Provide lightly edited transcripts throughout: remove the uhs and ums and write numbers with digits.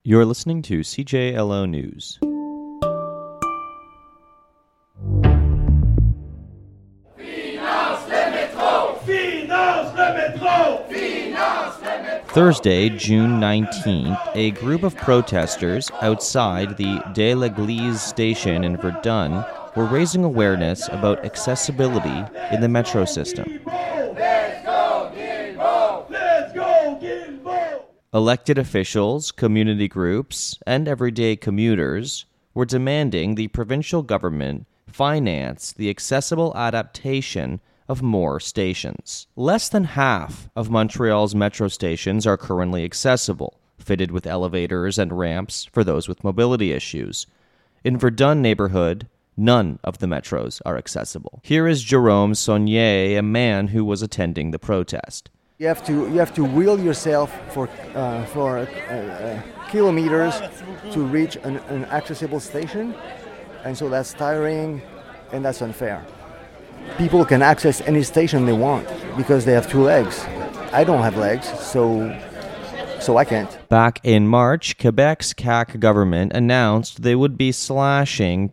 You're listening to CJLO News. Thursday, June 19th, a group of protesters outside the De l'Église station in Verdun were raising awareness about accessibility in the metro system. Elected officials, community groups, and everyday commuters were demanding the provincial government finance the accessible adaptation of more stations. Less than half of Montreal's metro stations are currently accessible, fitted with elevators and ramps for those with mobility issues. In Verdun neighborhood, none of the metros are accessible. Here is Jerome Saunier, a man who was attending the protest. You have to wheel yourself for kilometers to reach an accessible station, and so that's tiring and that's unfair. People can access any station they want because they have two legs. I don't have legs, so I can't. Back in March, Quebec's CAQ government announced they would be slashing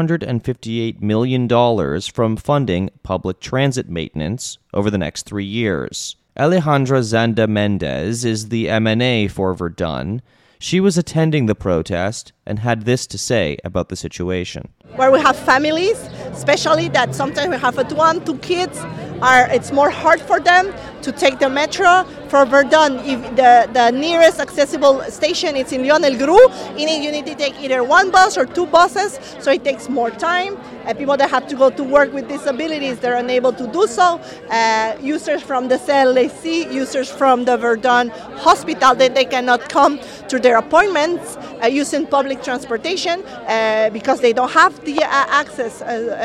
$258 million from funding public transit maintenance over the next 3 years. Alejandra Zanda Mendez is the MNA for Verdun. She was attending the protest and had this to say about the situation. Where we have families, especially that sometimes we have two kids, it's more hard for them to take the metro. For Verdun, if the nearest accessible station is in Lyon-El-Gru, you need to take either one bus or two buses, so it takes more time. People that have to go to work with disabilities, they're unable to do so. Users from the CLAC, users from the Verdun hospital, they cannot come to their appointments using public transportation because they don't have the access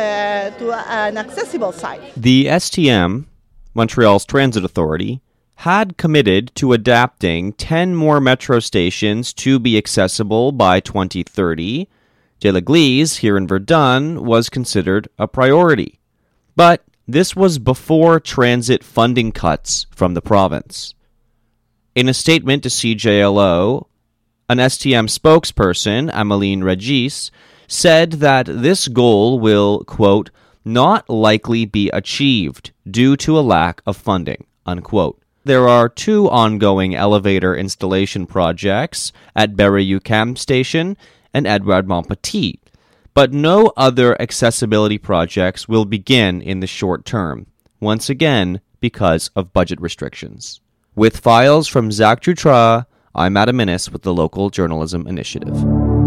to an accessible site. The STM, Montreal's Transit Authority, had committed to adapting 10 more metro stations to be accessible by 2030. De l'Église, here in Verdun, was considered a priority. But this was before transit funding cuts from the province. In a statement to CJLO, an STM spokesperson, Ameline Regis, said that this goal will, quote, not likely be achieved due to a lack of funding, unquote. There are 2 ongoing elevator installation projects at Berry-UQAM Station and Edouard Montpetit, but no other accessibility projects will begin in the short term, once again because of budget restrictions. With files from Zach Dutra, I'm Adam Innes with the Local Journalism Initiative.